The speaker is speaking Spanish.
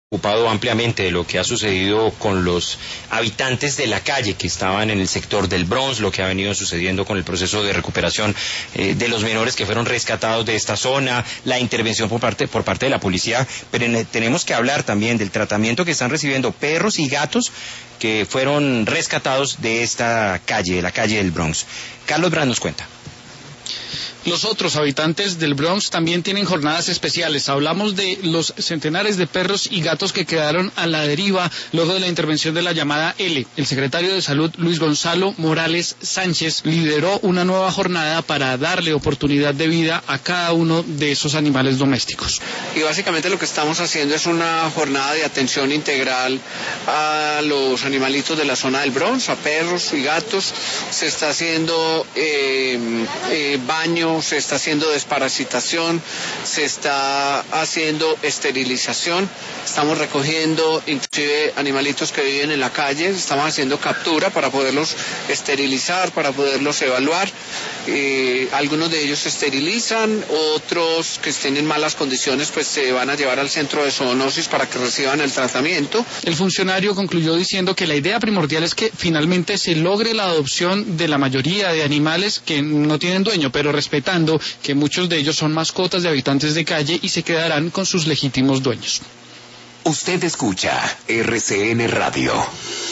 Ocupado ampliamente de lo que ha sucedido con los habitantes de la calle que estaban en el sector del Bronx, lo que ha venido sucediendo con el proceso de recuperación de los menores que fueron rescatados de esta zona, la intervención por parte de la policía, pero tenemos que hablar también del tratamiento que están recibiendo perros y gatos que fueron rescatados de esta calle, de la calle del Bronx. Carlos Brand nos cuenta. Los otros habitantes del Bronx también tienen jornadas especiales. Hablamos de los centenares de perros y gatos que quedaron a la deriva luego de la intervención de la llamada L. El secretario de Salud, Luis Gonzalo Morales Sánchez, lideró una nueva jornada para darle oportunidad de vida a cada uno de esos animales domésticos. Y básicamente lo que estamos haciendo es una jornada de atención integral a los animalitos de la zona del Bronx, a perros y gatos. Se está haciendo baño, se está haciendo desparasitación, se está haciendo esterilización, estamos recogiendo inclusive animalitos que viven en la calle, estamos haciendo captura para poderlos esterilizar, para poderlos evaluar. Algunos de ellos se esterilizan, otros que estén en malas condiciones pues se van a llevar al centro de zoonosis para que reciban el tratamiento. El funcionario concluyó diciendo que la idea primordial es que finalmente se logre la adopción de la mayoría de animales que no tienen dueño, pero respetando que muchos de ellos son mascotas de habitantes de calle y se quedarán con sus legítimos dueños. Usted escucha RCN Radio.